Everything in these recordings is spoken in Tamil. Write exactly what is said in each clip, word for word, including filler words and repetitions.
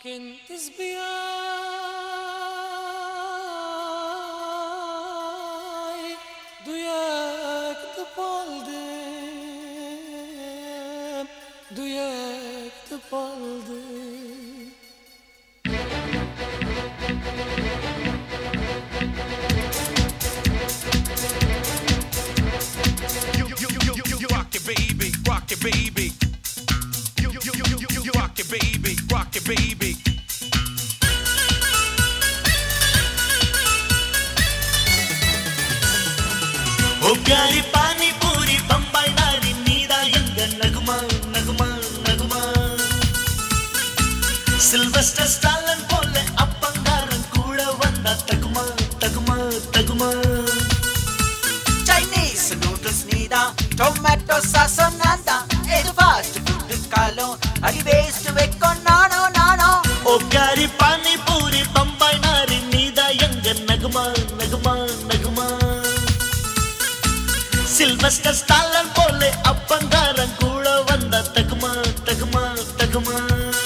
كنت صبياي دوياك دبالدم دوياك دبالدم You, you, you, you, you, you rock it, baby, rock it, baby. You, you, you, you, you, you rock it, baby, rock it, baby. ओ प्यारी पानी पूरी बम्बई नारी नीदा यंग नगमा नगमा नगमा सिल्वेस्टर स्टालन போல அப்பங்காரன் கூட வந்தா தகுமா தகுமா தகுமா Chinese noodles nida tomato sauce nanda edu fast food kalo adi waste vekko nano nano ओ प्यारी पानी पूरी बम्बई नारी नीदा यंग नगमा नगमा नगमा सिल्वेस्टर स्टालन போல அப்பங்காரன் கூட வந்தா தகுமா தகுமா தகுமா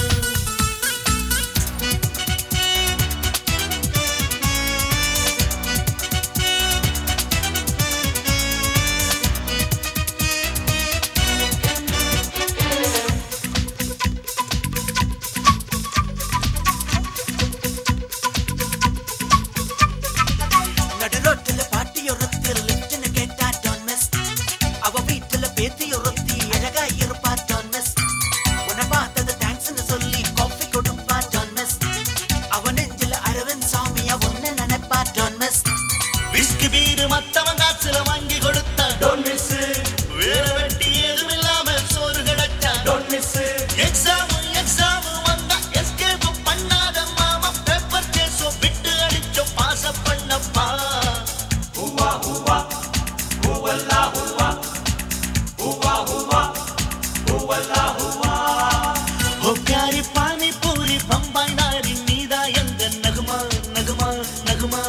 நடுரோட்டுல பாட்டி ஒருத்தர் லிப்ட்னு கேட்டா don't miss அவ வீட்டுல பேத்தி ஒருத்தி அழகா இருப்பா don't miss உன்னை பார்த்தது தேங்க்ஸ்னு சொல்லி காஃபி கொடுப்பா don't miss அவ நெஞ்சில அரவிந்த் சாமியா உன்னை நினைப்பா don't miss விஸ்கி பீர் மத்தவன் காசுல வாங்கி கொடுத்தா don't miss வேற வெட்டி ஏதும் இல்லாம சோறு கிடைச்சா don't miss எக்ஸாம் எக்ஸாம் வந்தா எஸ்கேப் பண்ணாத மாமா பேப்பர் சேஸோ விட்டு அடிச்சோ பாஸ் பண்ணப்பா ஹுவா ஹுவா ஹுவல்லா ஹுவா ஹுவா ஹுவா ஹுவல்லா ஹுவா ஓ प्यारी पानी पूरी बम्बई नारी नीदा यंग नगमा नगमा नगमा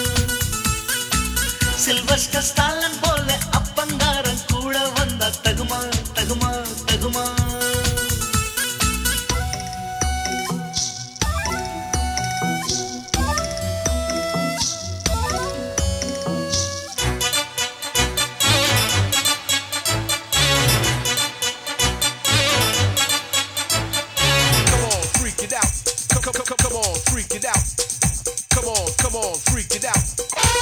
सिल्वेस्टर स्टालन போல அப்பங்காரன் கூட வந்தா தகுமா தகுமா தகுமா Come on, freak it out. Come, come, come, come on, freak it out. Come on, come on, freak it out.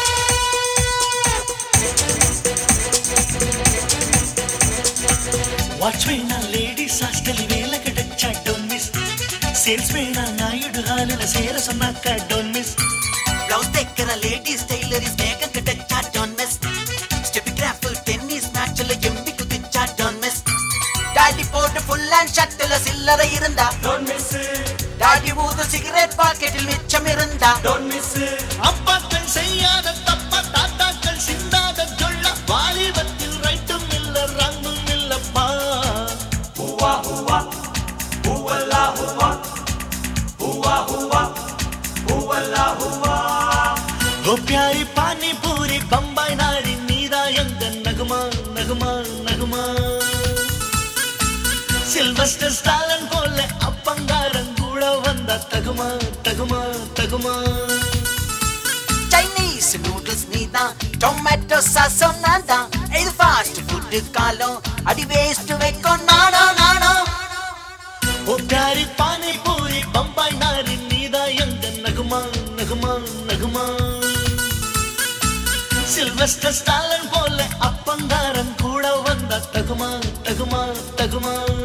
Watchman ladies hostel వేల కడచ్చా don't miss salesman Naidu హాలుల సేర సన్నాక డోంట్ మిస్ బ్లౌజ్ దగ్గర లేడీస్ టైలరీస్ మేకప్ కట్టచ్చా don't miss స్టెప్ గ్రాఫ్ టెన్నిస్ మ్యాచ్ல எம்பி குதிச்சா don't miss டாடி போட்டு ஃபுல் அண்ட் ஷர்ட்ல சில்லறை இருந்தா don't miss டாடி ஊது சிகரெட் பாக்கெட்டில் மிச்சம் இருந்தா don't miss அப்பாக்கள் செய்யாத தப்ப தாத்தாக்கள் சிந்தாத சொல்ல வாலிபத்தில் ரைட்டும் இல்ல ரங்கும் இல்லப்பா ஹுவா ஹுவா ஹுவல்லா ஹுவா ஹுவா ஹுவா ஹுவல்லா ஹுவா ஓ प्यारी पानी पूरी बम्बई नारी नीदा यंग नगमा नगमा नगमा सिल्वेस्टर स्टालन போல அப்பங்காரன் கூட வந்தா தகுமா தகுமா தகுமா Chinese noodles nida tomato sauce nanda edu fast food kalo adi waste vekko nano nano ओ प्यारी पानी पूरी बम्बई नारी नीदा यंग नगमा नगमा नगमा सिल्वेस्टर स्टालन போல அப்பங்காரன் கூட வந்தா தகுமா தகுமா தகுமா